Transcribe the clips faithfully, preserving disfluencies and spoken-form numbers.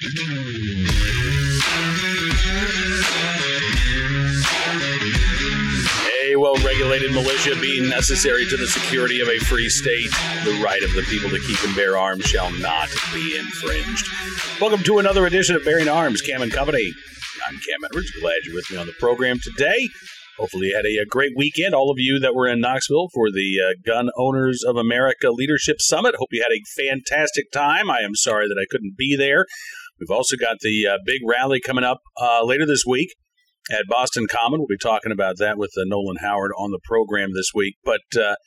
A well-regulated militia being necessary to the security of a free state, the right of the people to keep and bear arms shall not be infringed. Welcome to another edition of Bearing Arms, Cam and Company. I'm Cam Edwards. Glad you're with me on the program today. Hopefully you had a, a great weekend. All of you that were in Knoxville for the uh, Gun Owners of America Leadership Summit, hope you had a fantastic time. I am sorry that I couldn't be there. We've also got the uh, big rally coming up uh, later this week at Boston Common. We'll be talking about that with uh, Nolan Howard on the program this week. But uh,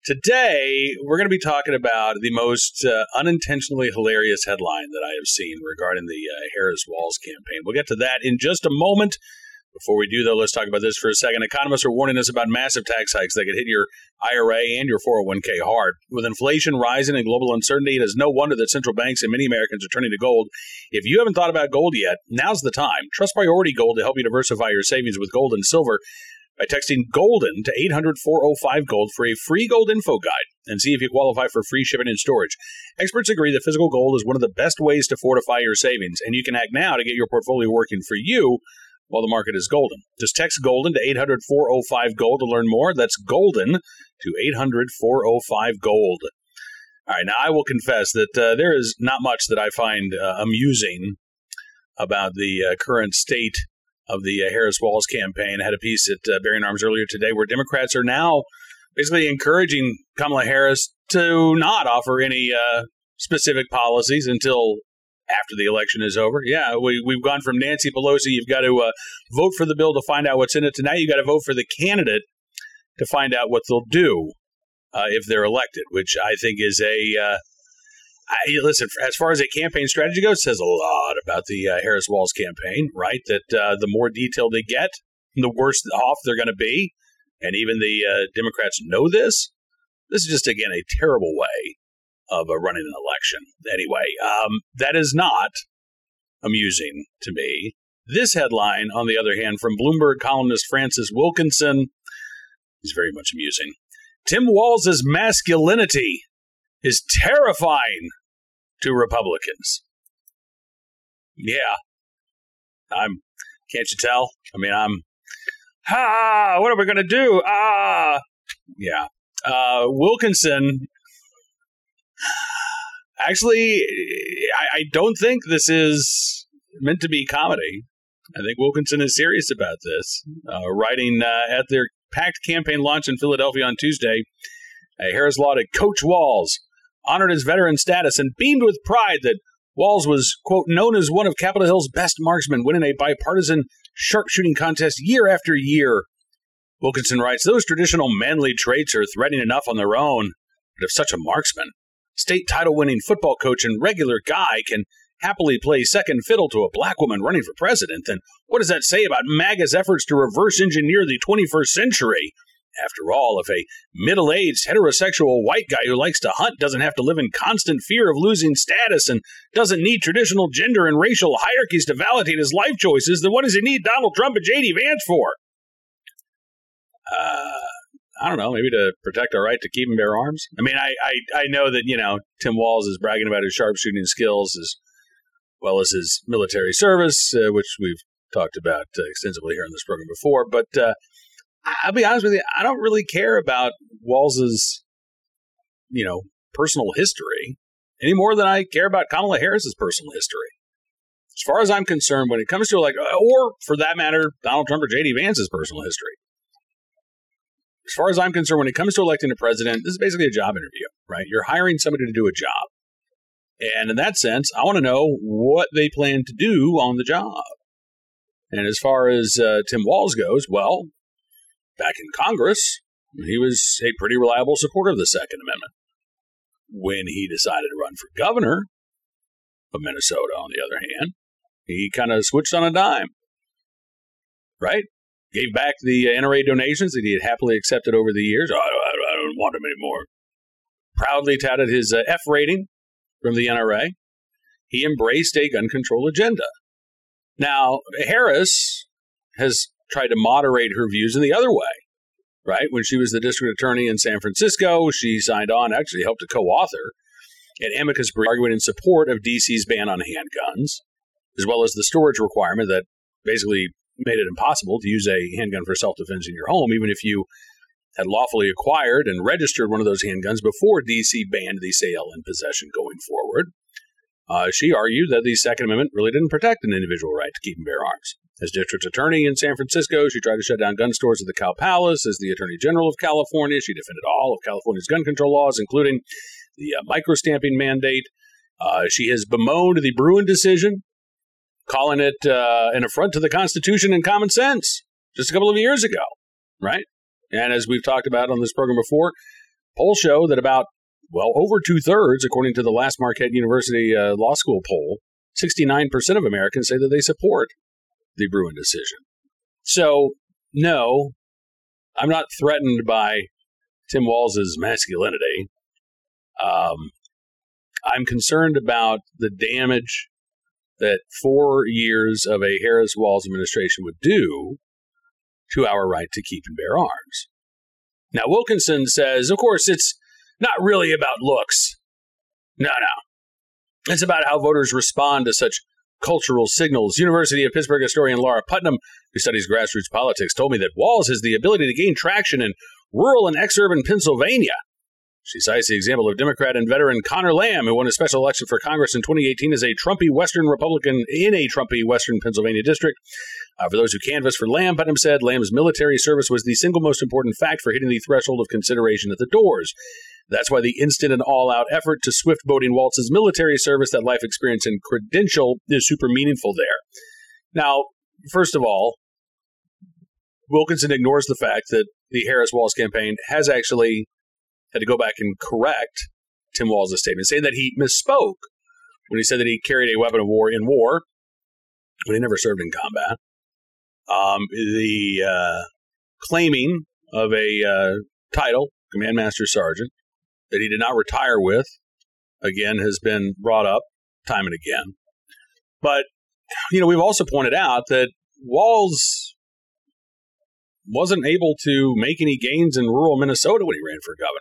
today, we're going to be talking about the most uh, unintentionally hilarious headline that I have seen regarding the uh, Harris-Walz campaign. We'll get to that in just a moment. Before we do, though, let's talk about this for a second. Economists are warning us about massive tax hikes that could hit your I R A and your four oh one k hard. With inflation rising and global uncertainty, it is no wonder that central banks and many Americans are turning to gold. If you haven't thought about gold yet, now's the time. Trust Priority Gold to help you diversify your savings with gold and silver by texting GOLDEN to eight hundred, four oh five, GOLD for a free gold info guide and see if you qualify for free shipping and storage. Experts agree that physical gold is one of the best ways to fortify your savings, and you can act now to get your portfolio working for you while the market is golden. Just text GOLDEN to eight hundred, four oh five, GOLD to learn more. That's GOLDEN to eight hundred, four oh five, GOLD. All right, now I will confess that uh, there is not much that I find uh, amusing about the uh, current state of the uh, Harris-Walz campaign. I had a piece at uh, Bearing Arms earlier today where Democrats are now basically encouraging Kamala Harris to not offer any uh, specific policies until after the election is over. Yeah, we, we've gone from Nancy Pelosi, you've got to uh, vote for the bill to find out what's in it. To now you've got to vote for the candidate to find out what they'll do uh, if they're elected, which I think is a, uh, I, listen, as far as a campaign strategy goes, it says a lot about the uh, Harris-Walz campaign, right? That uh, the more detail they get, the worse off they're going to be. And even the uh, Democrats know this. This is just, again, a terrible way of uh, running an election. Anyway, um, that is not amusing to me. This headline, on the other hand, from Bloomberg columnist Francis Wilkinson, is very much amusing. Tim Walz's masculinity is terrifying to Republicans. Yeah. I'm, can't you tell? I mean, I'm, ah, what are we going to do? Ah, yeah. Uh, Wilkinson, actually, I, I don't think this is meant to be comedy. I think Wilkinson is serious about this. Uh, writing uh, at their packed campaign launch in Philadelphia on Tuesday, uh, Harris lauded Coach Walz, honored his veteran status, and beamed with pride that Walz was, quote, known as one of Capitol Hill's best marksmen, winning a bipartisan sharpshooting contest year after year. Wilkinson writes, those traditional manly traits are threatening enough on their own, but if such a marksman, state title-winning football coach and regular guy can happily play second fiddle to a black woman running for president, then what does that say about MAGA's efforts to reverse engineer the twenty-first century? After all, if a middle-aged heterosexual white guy who likes to hunt doesn't have to live in constant fear of losing status and doesn't need traditional gender and racial hierarchies to validate his life choices, then what does he need Donald Trump and J D Vance for? Uh... I don't know, maybe to protect our right to keep and bear arms. I mean, I, I, I know that, you know, Tim Walz is bragging about his sharpshooting skills as well as his military service, uh, which we've talked about uh, extensively here on this program before. But uh, I'll be honest with you, I don't really care about Walz's, you know, personal history any more than I care about Kamala Harris's personal history. As far as I'm concerned, when it comes to, like, or for that matter, Donald Trump or J D Vance's personal history, as far as I'm concerned, when it comes to electing a president, this is basically a job interview, right? You're hiring somebody to do a job. And in that sense, I want to know what they plan to do on the job. And as far as uh, Tim Walz goes, well, back in Congress, he was a pretty reliable supporter of the Second Amendment. When he decided to run for governor of Minnesota, on the other hand, he kind of switched on a dime, right? Gave back the N R A donations that he had happily accepted over the years. Oh, I, I, I don't want them anymore. Proudly touted his uh, F rating from the N R A. He embraced a gun control agenda. Now, Harris has tried to moderate her views in the other way, right? When she was the district attorney in San Francisco, she signed on, actually helped to co-author, an amicus brief arguing in support of D C's ban on handguns. as well as the storage requirement that basically made it impossible to use a handgun for self-defense in your home, even if you had lawfully acquired and registered one of those handguns before D C banned the sale and possession going forward. Uh, she argued that the Second Amendment really didn't protect an individual right to keep and bear arms. As district attorney in San Francisco, she tried to shut down gun stores at the Cow Palace. As the Attorney General of California, she defended all of California's gun control laws, including the uh, microstamping mandate. Uh, she has bemoaned the Bruen decision, calling it uh, an affront to the Constitution and common sense just a couple of years ago, right? And as we've talked about on this program before, polls show that about, well, over two-thirds, according to the last Marquette University uh, Law School poll, sixty-nine percent of Americans say that they support the Bruen decision. So, no, I'm not threatened by Tim Walz's masculinity. Um, I'm concerned about the damage that four years of a Harris-Walz administration would do to our right to keep and bear arms. Now, Wilkinson says, of course, it's not really about looks. No, no. It's about how voters respond to such cultural signals. University of Pittsburgh historian Laura Putnam, who studies grassroots politics, told me that Walz has the ability to gain traction in rural and exurban Pennsylvania. She cites the example of Democrat and veteran Connor Lamb, who won a special election for Congress in twenty eighteen as a Trumpy Western Republican in a Trumpy Western Pennsylvania district. Uh, for those who canvassed for Lamb, Putnam said Lamb's military service was the single most important fact for hitting the threshold of consideration at the doors. That's why the instant and all-out effort to swift voting Walz's military service, that life experience and credential, is super meaningful there. Now, first of all, Wilkinson ignores the fact that the Harris-Walz campaign has actually had to go back and correct Tim Walz's statement, saying that he misspoke when he said that he carried a weapon of war in war, when he never served in combat. Um, the uh, claiming of a uh, title, Command Master Sergeant, that he did not retire with, again, has been brought up time and again. But, you know, we've also pointed out that Walz wasn't able to make any gains in rural Minnesota when he ran for governor.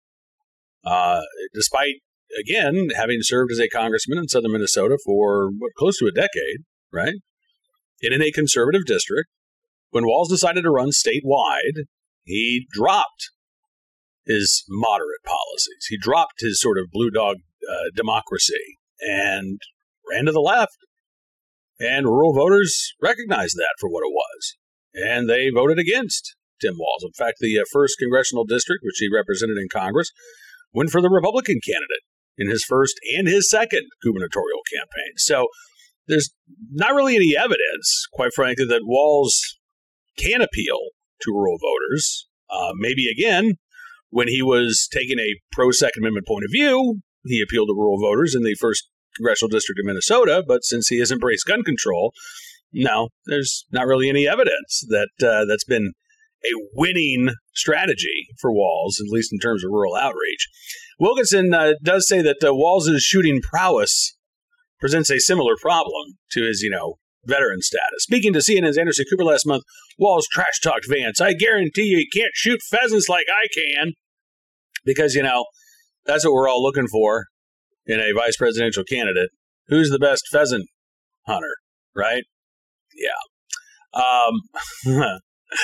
Uh, despite, again, having served as a congressman in southern Minnesota for what, close to a decade, right? And in a conservative district, when Walz decided to run statewide, he dropped his moderate policies. He dropped his sort of blue dog uh, democracy and ran to the left. And rural voters recognized that for what it was. And they voted against Tim Walz. In fact, the uh, first congressional district, which he represented in Congress, went for the Republican candidate in his first and his second gubernatorial campaign. So there's not really any evidence, quite frankly, that Walz can appeal to rural voters. Uh, maybe, again, when he was taking a pro-Second Amendment point of view, he appealed to rural voters in the first congressional district of Minnesota. But since he has embraced gun control, no, there's not really any evidence that uh, that's been a winning strategy for Walz, at least in terms of rural outreach. Wilkinson uh, does say that uh, Walz's shooting prowess presents a similar problem to his, you know, veteran status. Speaking to C N N's Anderson Cooper last month, Walz trash-talked Vance. I guarantee you, he can't shoot pheasants like I can. Because, you know, that's what we're all looking for in a vice presidential candidate. Who's the best pheasant hunter, right? Yeah. Um,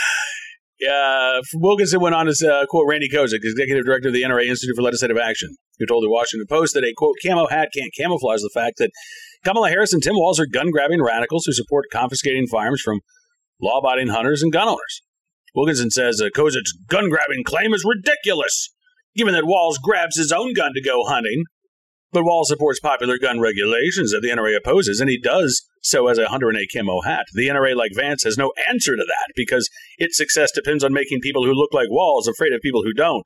yeah. Wilkinson went on to uh, quote Randy Kozik, executive director of the N R A Institute for Legislative Action, who told the Washington Post that a, quote, camo hat can't camouflage the fact that Kamala Harris and Tim Walz are gun-grabbing radicals who support confiscating firearms from law-abiding hunters and gun owners. Wilkinson says uh, Kozik's gun-grabbing claim is ridiculous, given that Walz grabs his own gun to go hunting. But Walz supports popular gun regulations that the N R A opposes, and he does so as a hunter in a camo hat. The N R A, like Vance, has no answer to that because its success depends on making people who look like Walz afraid of people who don't.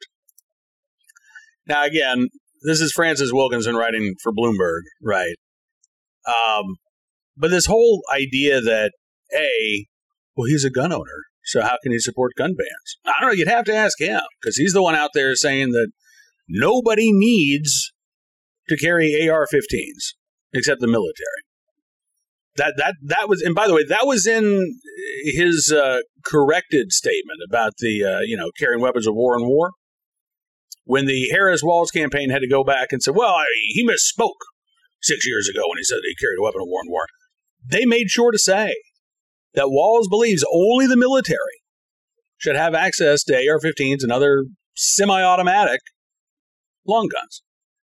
Now, again, this is Francis Wilkinson writing for Bloomberg, right? Um, but this whole idea that, A, well, he's a gun owner, so how can he support gun bans? I don't know. You'd have to ask him because he's the one out there saying that nobody needs to carry A R fifteens except the military. That that that was, and by the way, that was in his uh, corrected statement about the uh, you know carrying weapons of war in war. When the Harris-Walz campaign had to go back and say, well, I, he misspoke six years ago when he said that he carried a weapon of war in war. they made sure to say that Walz believes only the military should have access to A R fifteens and other semi-automatic long guns.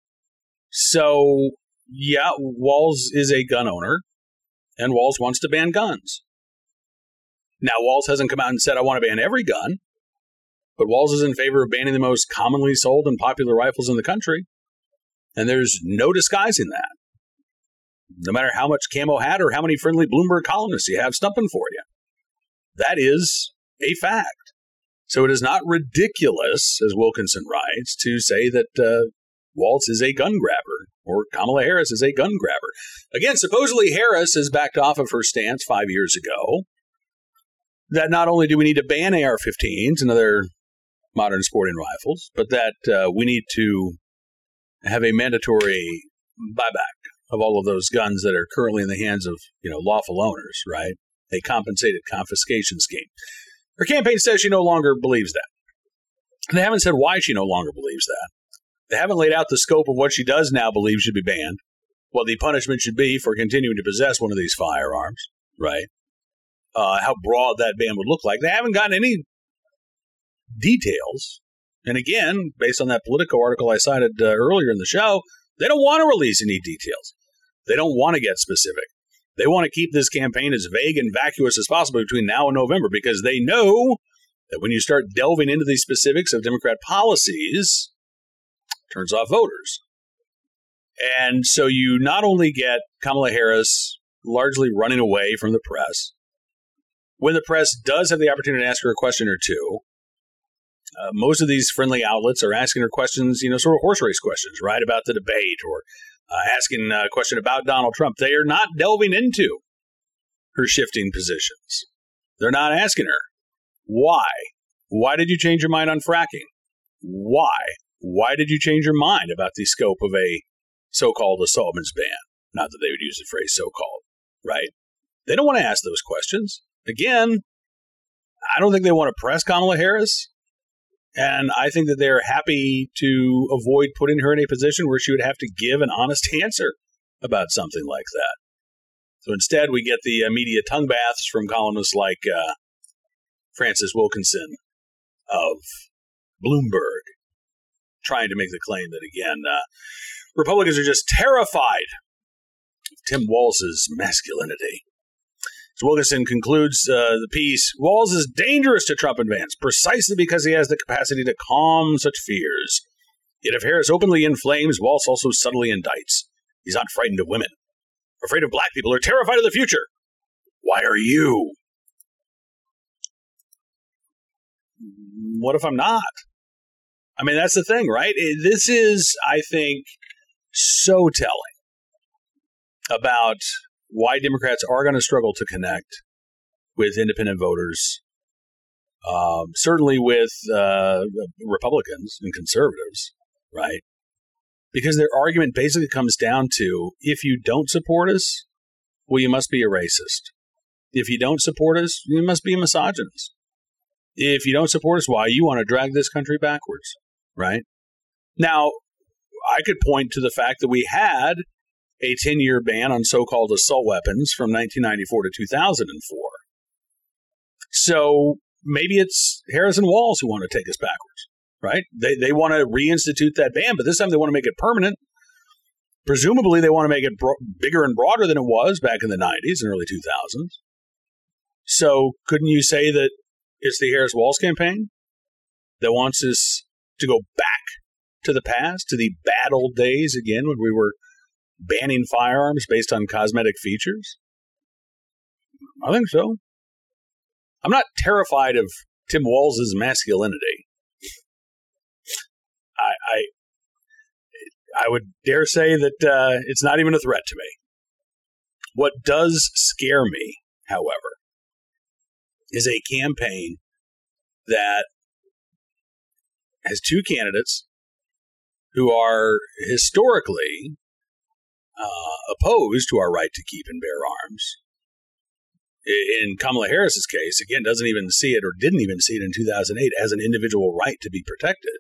So, yeah, Walz is a gun owner, and Walz wants to ban guns. Now, Walz hasn't come out and said, I want to ban every gun, but Walz is in favor of banning the most commonly sold and popular rifles in the country, and there's no disguising that. No matter how much camo hat or how many friendly Bloomberg columnists you have stumping for you. That is a fact. So it is not ridiculous, as Wilkinson writes, to say that uh, Walz is a gun grabber, or Kamala Harris is a gun grabber. Again, supposedly Harris has backed off of her stance five years ago that not only do we need to ban A R fifteens and other modern sporting rifles, but that uh, we need to have a mandatory buyback of all of those guns that are currently in the hands of, you know, lawful owners, right? A compensated confiscation scheme. Her campaign says she no longer believes that. They haven't said why she no longer believes that. They haven't laid out the scope of what she does now believe should be banned, what the punishment should be for continuing to possess one of these firearms, right? Uh, how broad that ban would look like. They haven't gotten any details. And again, based on that Politico article I cited uh, earlier in the show, they don't want to release any details. They don't want to get specific. They want to keep this campaign as vague and vacuous as possible between now and November because they know that when you start delving into the specifics of Democrat policies, it turns off voters. And so you not only get Kamala Harris largely running away from the press, when the press does have the opportunity to ask her a question or two, uh, most of these friendly outlets are asking her questions, you know, sort of horse race questions, right, about the debate or Uh, asking a question about Donald Trump. They are not delving into her shifting positions. They're not asking her, why? Why did you change your mind on fracking? Why? Why did you change your mind about the scope of a so-called assaultments ban? Not that they would use the phrase so-called, right? They don't want to ask those questions. Again, I don't think they want to press Kamala Harris. And I think that they're happy to avoid putting her in a position where she would have to give an honest answer about something like that. So instead, we get the uh, media tongue baths from columnists like uh, Francis Wilkinson of Bloomberg, trying to make the claim that, again, uh, Republicans are just terrified of Tim Walz's masculinity. So Wilkinson concludes uh, the piece, Walz is dangerous to Trump and Vance precisely because he has the capacity to calm such fears. Yet if Harris openly inflames, Walz also subtly indicts. He's not frightened of women, afraid of black people, or terrified of the future. Why are you? What if I'm not? I mean, that's the thing, right? This is, I think, so telling about why Democrats are going to struggle to connect with independent voters, um, certainly with uh, Republicans and conservatives, right? Because their argument basically comes down to, if you don't support us, well, you must be a racist. If you don't support us, you must be a misogynist. If you don't support us, why? You want to drag this country backwards, right? Now, I could point to the fact that we had a ten-year ban on so-called assault weapons from nineteen ninety-four to two thousand four. So maybe it's Harris and Walz who want to take us backwards, right? They they want to reinstitute that ban, but this time they want to make it permanent. Presumably they want to make it bro- bigger and broader than it was back in the nineties and early two thousands. So couldn't you say that it's the Harris-Walz campaign that wants us to go back to the past, to the bad old days again when we were banning firearms based on cosmetic features? I think so. I'm not terrified of Tim Walz's masculinity. I I, I would dare say that uh, it's not even a threat to me. What does scare me, however, is a campaign that has two candidates who are historically Uh, opposed to our right to keep and bear arms. In Kamala Harris's case, again, doesn't even see it or didn't even see it in two thousand eight as an individual right to be protected.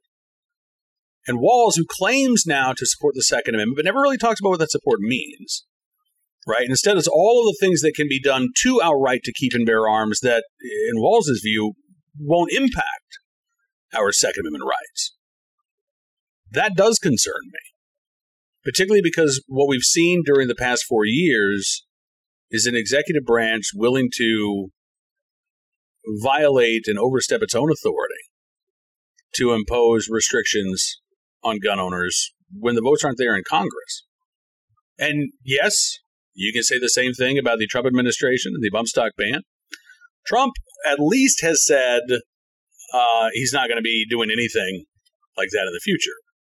And Walz, who claims now to support the Second Amendment, but never really talks about what that support means. right? Instead, it's all of the things that can be done to our right to keep and bear arms that, in Walz's view, won't impact our Second Amendment rights. That does concern me, particularly because what we've seen during the past four years is an executive branch willing to violate and overstep its own authority to impose restrictions on gun owners when the votes aren't there in Congress. And yes, you can say the same thing about the Trump administration and the bump stock ban. Trump at least has said uh, he's not going to be doing anything like that in the future.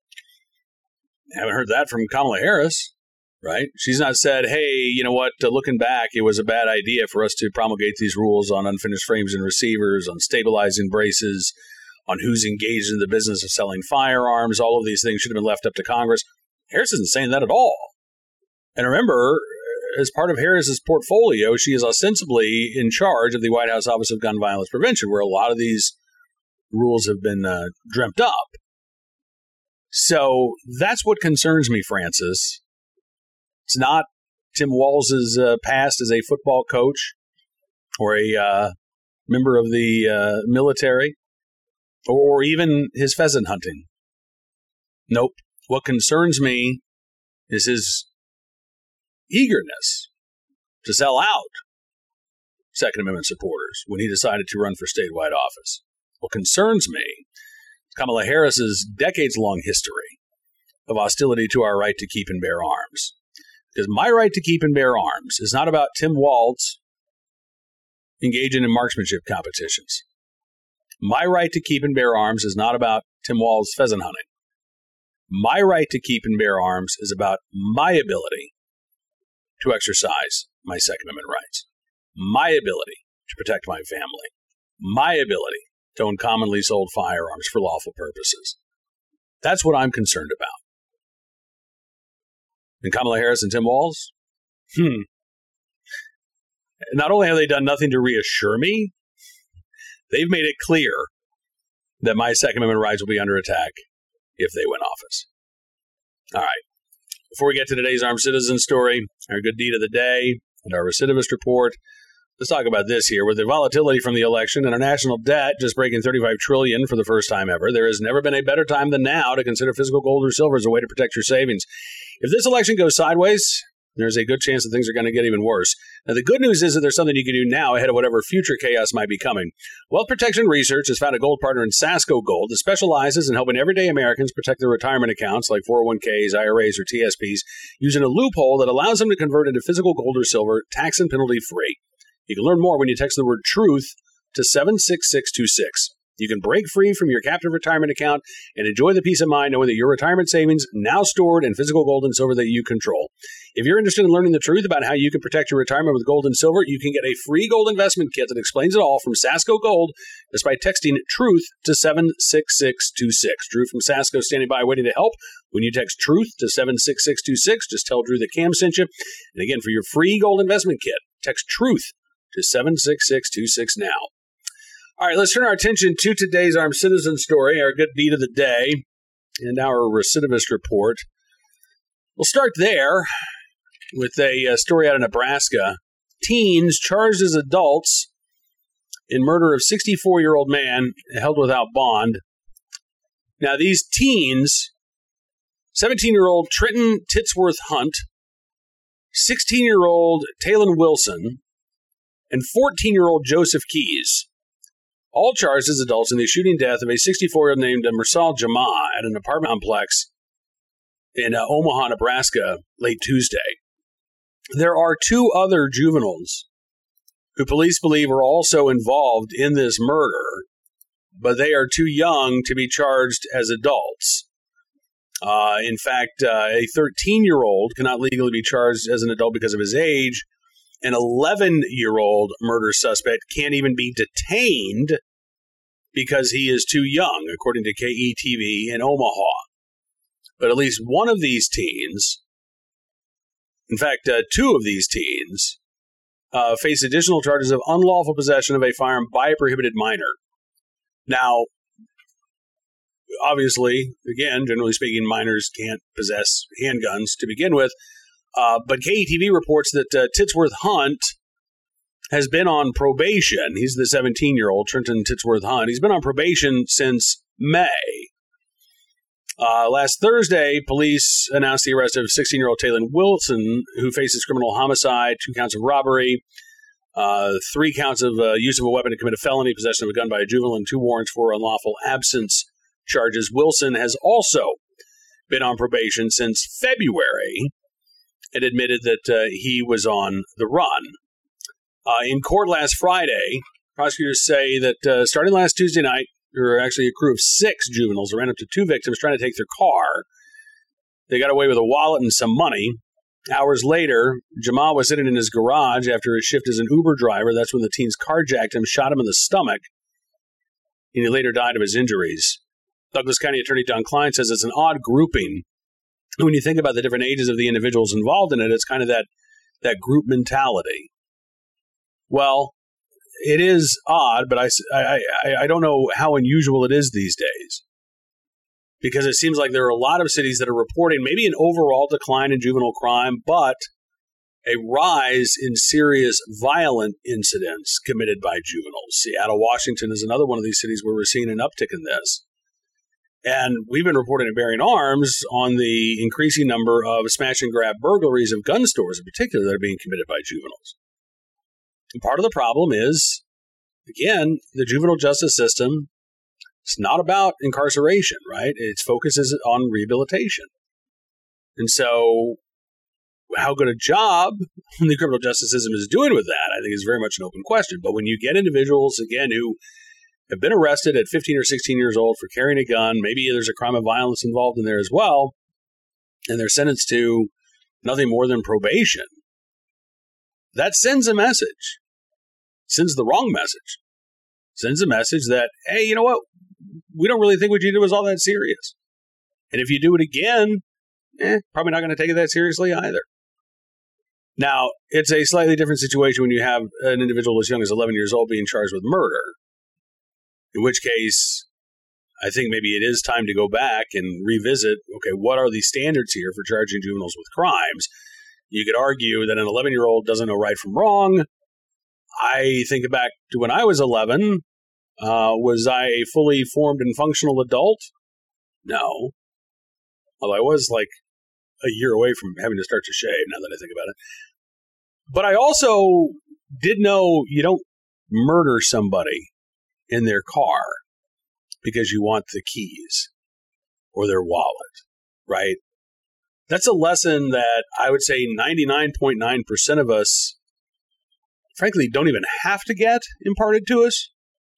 I haven't heard that from Kamala Harris, right? She's not said, hey, you know what, uh, looking back, it was a bad idea for us to promulgate these rules on unfinished frames and receivers, on stabilizing braces, on who's engaged in the business of selling firearms. All of these things should have been left up to Congress. Harris isn't saying that at all. And remember, as part of Harris's portfolio, she is ostensibly in charge of the White House Office of Gun Violence Prevention, where a lot of these rules have been uh, dreamt up. So that's what concerns me, Francis. It's not Tim Walz's uh, past as a football coach or a uh, member of the uh, military or, or even his pheasant hunting. Nope. What concerns me is his eagerness to sell out Second Amendment supporters when he decided to run for statewide office. What concerns me is Kamala Harris's decades-long history of hostility to our right to keep and bear arms. Because my right to keep and bear arms is not about Tim Walz engaging in marksmanship competitions. My right to keep and bear arms is not about Tim Walz pheasant hunting. My right to keep and bear arms is about my ability to exercise my Second Amendment rights, my ability to protect my family, my ability to own commonly sold firearms for lawful purposes. That's what I'm concerned about. And Kamala Harris and Tim Walz? Hmm. Not only have they done nothing to reassure me, they've made it clear that my Second Amendment rights will be under attack if they win office. All right. Before we get to today's Armed Citizen story, our good deed of the day, and our recidivist report, let's talk about this here. With the volatility from the election and our national debt just breaking thirty-five trillion dollars for the first time ever, there has never been a better time than now to consider physical gold or silver as a way to protect your savings. If this election goes sideways, there's a good chance that things are going to get even worse. Now, the good news is that there's something you can do now ahead of whatever future chaos might be coming. Wealth Protection Research has found a gold partner in Sasco Gold that specializes in helping everyday Americans protect their retirement accounts like four oh one k's, I R As, or T S Ps using a loophole that allows them to convert into physical gold or silver tax and penalty free. You can learn more when you text the word TRUTH to seven six six two six. You can break free from your captive retirement account and enjoy the peace of mind knowing that your retirement savings now stored in physical gold and silver that you control. If you're interested in learning the truth about how you can protect your retirement with gold and silver, you can get a free gold investment kit that explains it all from Sasco Gold just by texting TRUTH to seven six six two six. Drew from Sasco standing by waiting to help. When you text TRUTH to seven six six two six, just tell Drew that Cam sent you. And again, for your free gold investment kit, text TRUTH to seven six six two six now. All right, let's turn our attention to today's Armed Citizen story, our good deed of the day, and our recidivist report. We'll start there with a uh, story out of Nebraska. Teens charged as adults in murder of sixty-four-year-old man held without bond. Now, these teens, seventeen-year-old Trenton Titsworth Hunt, sixteen-year-old Talon Wilson, and fourteen-year-old Joseph Keys, all charged as adults in the shooting death of a sixty-four-year-old named Mursal Jama at an apartment complex in uh, Omaha, Nebraska, late Tuesday. There are two other juveniles who police believe are also involved in this murder, but they are too young to be charged as adults. Uh, in fact, uh, a thirteen-year-old cannot legally be charged as an adult because of his age. An eleven-year-old murder suspect can't even be detained because he is too young, according to K E T V in Omaha. But at least one of these teens, in fact, uh, two of these teens, uh, face additional charges of unlawful possession of a firearm by a prohibited minor. Now, obviously, again, generally speaking, minors can't possess handguns to begin with, Uh, but K E T V reports that uh, Titsworth Hunt has been on probation. He's the seventeen-year-old, Trenton Titsworth Hunt. He's been on probation since May. Uh, last Thursday, police announced the arrest of sixteen-year-old Taylor Wilson, who faces criminal homicide, two counts of robbery, uh, three counts of uh, use of a weapon to commit a felony, possession of a gun by a juvenile, and two warrants for unlawful absence charges. Wilson has also been on probation since February and admitted that uh, he was on the run. Uh, in court last Friday, prosecutors say that uh, starting last Tuesday night, there were actually a crew of six juveniles who ran up to two victims trying to take their car. They got away with a wallet and some money. Hours later, Jamal was sitting in his garage after his shift as an Uber driver. That's when the teens carjacked him, shot him in the stomach, and he later died of his injuries. Douglas County Attorney Don Klein says it's an odd grouping. When you think about the different ages of the individuals involved in it, it's kind of that, that group mentality. Well, it is odd, but I, I, I, I don't know how unusual it is these days. Because it seems like there are a lot of cities that are reporting maybe an overall decline in juvenile crime, but a rise in serious violent incidents committed by juveniles. Seattle, Washington is another one of these cities where we're seeing an uptick in this. And we've been reporting at Bearing Arms on the increasing number of smash and grab burglaries of gun stores in particular that are being committed by juveniles. And part of the problem is, again, the juvenile justice system. It's not about incarceration, right? Its focus is on rehabilitation. And so how good a job the criminal justice system is doing with that, I think, is very much an open question. But when you get individuals, again, who have been arrested at fifteen or sixteen years old for carrying a gun, maybe there's a crime of violence involved in there as well, and they're sentenced to nothing more than probation, that sends a message. Sends the wrong message. Sends a message that, hey, you know what? We don't really think what you did was all that serious. And if you do it again, eh, probably not going to take it that seriously either. Now, it's a slightly different situation when you have an individual as young as eleven years old being charged with murder, in which case, I think maybe it is time to go back and revisit, okay, what are the standards here for charging juveniles with crimes? You could argue that an eleven-year-old doesn't know right from wrong. I think back to when I was eleven. Uh, was I a fully formed and functional adult? No. Well, I was like a year away from having to start to shave, now that I think about it. But I also did know you don't murder somebody in their car because you want the keys or their wallet, right? That's a lesson that I would say ninety-nine point nine percent of us, frankly, don't even have to get imparted to us.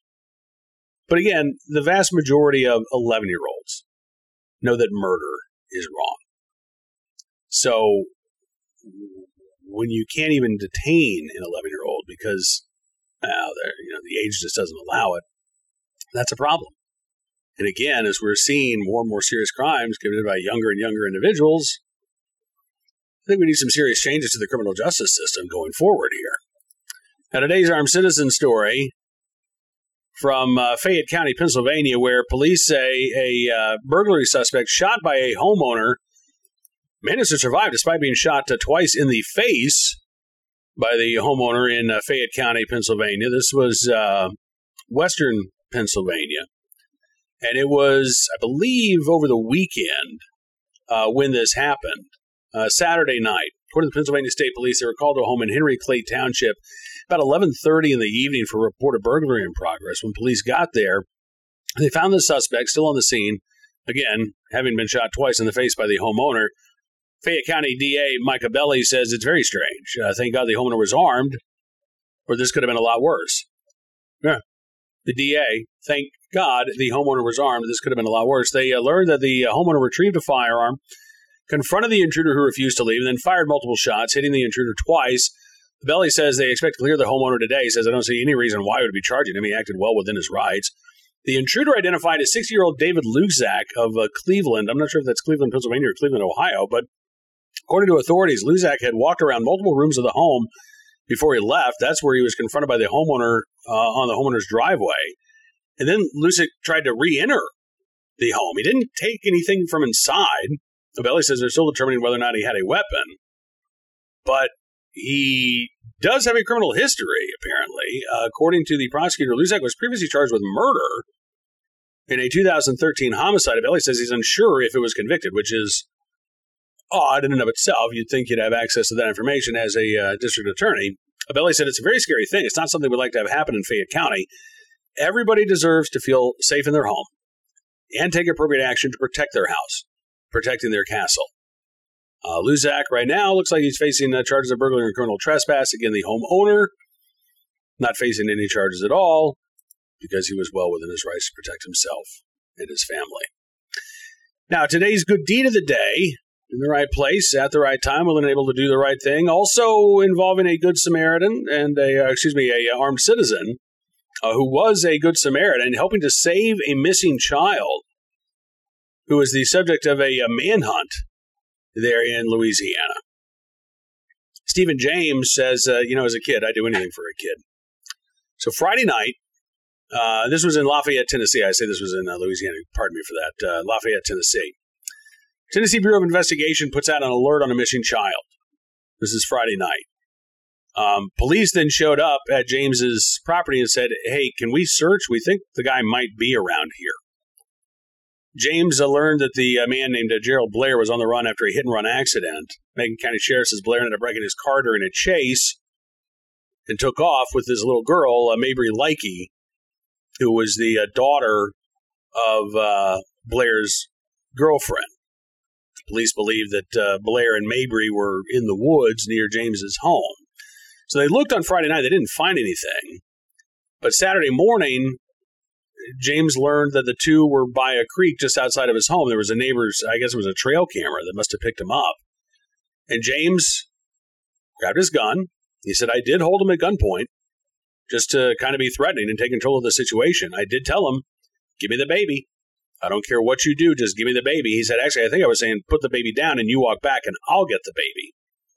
But again, the vast majority of eleven-year-olds know that murder is wrong. So when you can't even detain an eleven-year-old because uh, you know, the age just doesn't allow it, that's a problem. And again, as we're seeing more and more serious crimes committed by younger and younger individuals, I think we need some serious changes to the criminal justice system going forward here. Now, today's Armed Citizen story from uh, Fayette County, Pennsylvania, where police say a uh, burglary suspect shot by a homeowner managed to survive despite being shot uh, twice in the face by the homeowner in uh, Fayette County, Pennsylvania. This was uh, western Pennsylvania. And it was, I believe, over the weekend uh, when this happened, uh, Saturday night. According to the Pennsylvania State Police, they were called to a home in Henry Clay Township about eleven thirty in the evening for a report of burglary in progress. When police got there, they found the suspect still on the scene, again, having been shot twice in the face by the homeowner. Fayette County D A Micah Belli says it's very strange. Uh, thank God the homeowner was armed, or this could have been a lot worse. Yeah. The D A, thank God the homeowner was armed. This could have been a lot worse. They uh, learned that the uh, homeowner retrieved a firearm, confronted the intruder who refused to leave, and then fired multiple shots, hitting the intruder twice. Belli says they expect to clear the homeowner today. He says, I don't see any reason why I would be charging him. He acted well within his rights. The intruder identified as sixty-year-old David Luzak of uh, Cleveland. I'm not sure if that's Cleveland, Pennsylvania or Cleveland, Ohio, but according to authorities, Luzak had walked around multiple rooms of the home before he left. That's where he was confronted by the homeowner uh, on the homeowner's driveway. And then Luzak tried to re-enter the home. He didn't take anything from inside. Belli says they're still determining whether or not he had a weapon. but he does have a criminal history, apparently. Uh, according to the prosecutor, Luzak was previously charged with murder in a two thousand thirteen homicide. Abelli says he's unsure if it was convicted, which is odd in and of itself. You'd think you'd have access to that information as a uh, district attorney. Abelli said it's a very scary thing. It's not something we'd like to have happen in Fayette County. Everybody deserves to feel safe in their home and take appropriate action to protect their house, protecting their castle. Uh, Luzak right now looks like he's facing uh, charges of burglary and criminal trespass. Again, the homeowner not facing any charges at all because he was well within his rights to protect himself and his family. Now, today's good deed of the day, in the right place, at the right time, willing and able to do the right thing, also involving a good Samaritan and a, uh, excuse me, a armed citizen uh, who was a good Samaritan, helping to save a missing child who was the subject of a, a manhunt there in Louisiana. Stephen James says, uh, you know, as a kid, I'd do anything for a kid. So Friday night, uh, this was in Lafayette, Tennessee. I say this was in uh, Louisiana. Pardon me for that. Uh, Lafayette, Tennessee. Tennessee Bureau of Investigation puts out an alert on a missing child. This is Friday night. Um, police then showed up at James's property and said, hey, can we search? We think the guy might be around here. James uh, learned that the uh, man named uh, Gerald Blair was on the run after a hit-and-run accident. Macon County Sheriff says Blair ended up wrecking his car during a chase and took off with his little girl, uh, Mabry Likey, who was the uh, daughter of uh, Blair's girlfriend. Police believe that uh, Blair and Mabry were in the woods near James's home. So they looked on Friday night. They didn't find anything. But Saturday morning, James learned that the two were by a creek just outside of his home. There was a neighbor's, I guess it was a trail camera that must have picked him up. And James grabbed his gun. He said, I did hold him at gunpoint just to kind of be threatening and take control of the situation. I did tell him, give me the baby. I don't care what you do, just give me the baby. He said, actually, I think I was saying, put the baby down and you walk back and I'll get the baby.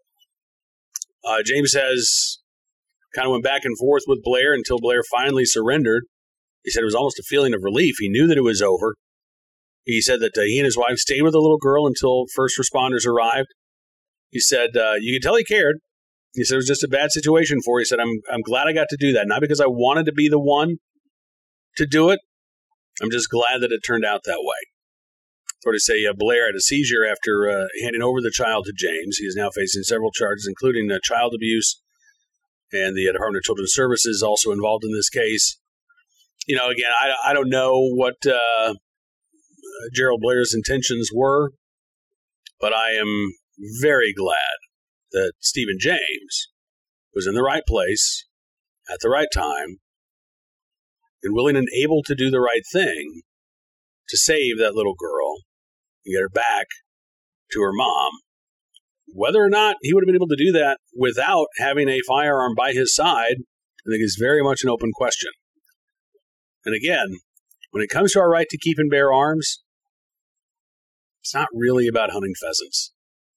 Uh, James says, kind of went back and forth with Blair until Blair finally surrendered. He said it was almost a feeling of relief. He knew that it was over. He said that uh, he and his wife stayed with the little girl until first responders arrived. He said, uh, you could tell he cared. He said it was just a bad situation for you. He said, I'm, I'm glad I got to do that. Not because I wanted to be the one to do it. I'm just glad that it turned out that way. Authorities say uh, Blair had a seizure after uh, handing over the child to James. He is now facing several charges, including uh, child abuse, and the uh, Department of Children's Services is also involved in this case. You know, again, I, I don't know what uh, Gerald Blair's intentions were, but I am very glad that Stephen James was in the right place at the right time and willing and able to do the right thing to save that little girl and get her back to her mom. Whether or not he would have been able to do that without having a firearm by his side, I think is very much an open question. And again, when it comes to our right to keep and bear arms, it's not really about hunting pheasants,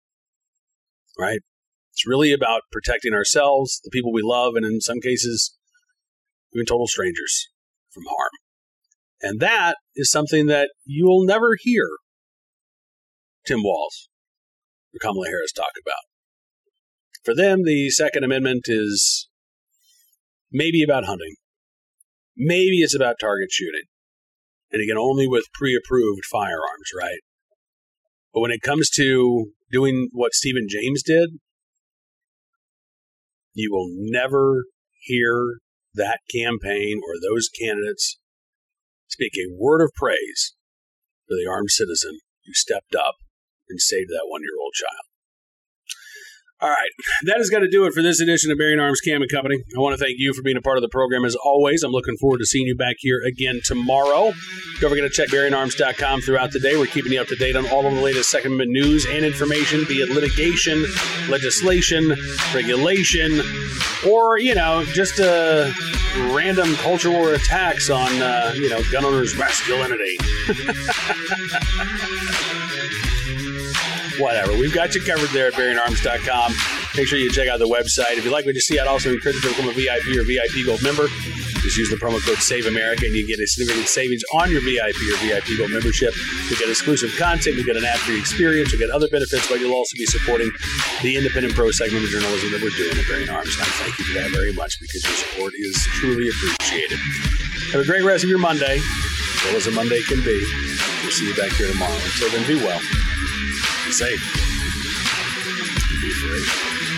right? It's really about protecting ourselves, the people we love, and in some cases, even total strangers from harm. And that is something that you will never hear Tim Walz or Kamala Harris talk about. For them, the Second Amendment is maybe about hunting. Maybe it's about target shooting. And again, only with pre-approved firearms, right? But when it comes to doing what Stephen James did, you will never hear that campaign or those candidates speak a word of praise for the armed citizen who stepped up and saved that one-year-old child. All right, that has got to do it for this edition of Bearing Arms Cam and Company. I want to thank you for being a part of the program as always. I'm looking forward to seeing you back here again tomorrow. Don't forget to check bearing arms dot com throughout the day. We're keeping you up to date on all of the latest Second Amendment news and information, be it litigation, legislation, regulation, or, you know, just uh, random culture war attacks on, uh, you know, gun owners' masculinity. Whatever. We've got you covered there at bearing arms dot com. Make sure you check out the website. If you like what you see, I'd also encourage you to become a V I P or V I P Gold member. Just use the promo code SAVEAMERICA and you get a significant savings on your V I P or V I P Gold membership. You'll get exclusive content, you'll get an ad-free experience, you'll get other benefits, but you'll also be supporting the independent pro segment of journalism that we're doing at Bearing Arms. And I thank you for that very much because your support is truly appreciated. Have a great rest of your Monday, as well as a Monday can be. We'll see you back here tomorrow. Until then, be well, be safe, be free.